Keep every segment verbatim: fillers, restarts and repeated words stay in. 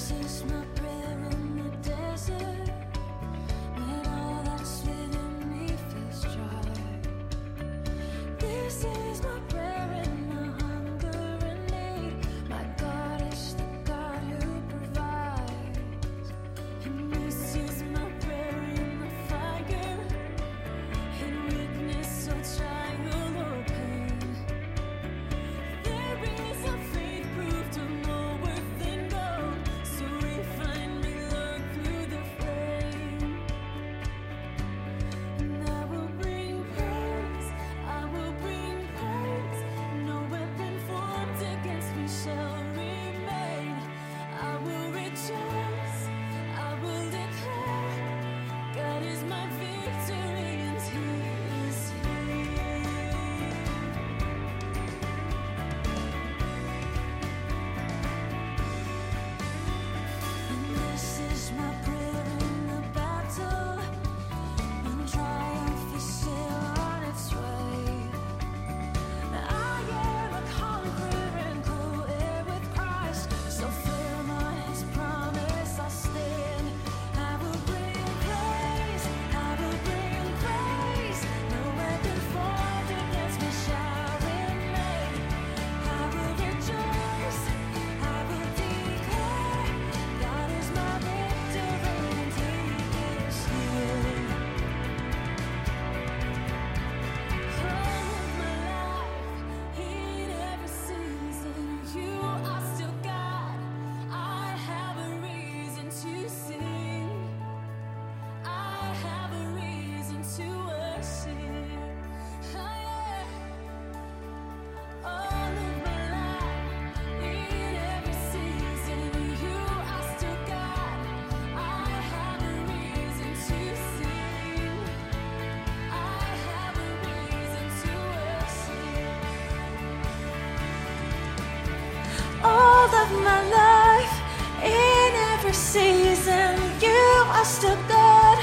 of my life. In every season, you are still good.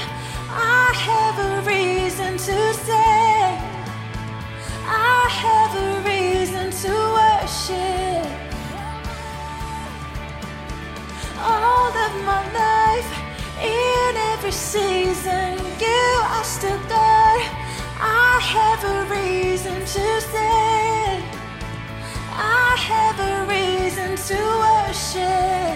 I have a reason to say, I have a reason to worship. All of my life, in every season, you are still good. I have a reason to say, I have a reason to worship.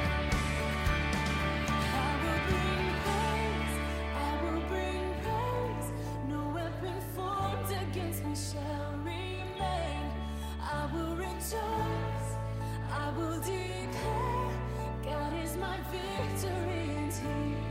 I will bring praise, I will bring praise. No weapon formed against me shall remain. I will rejoice, I will declare, God is my victory and He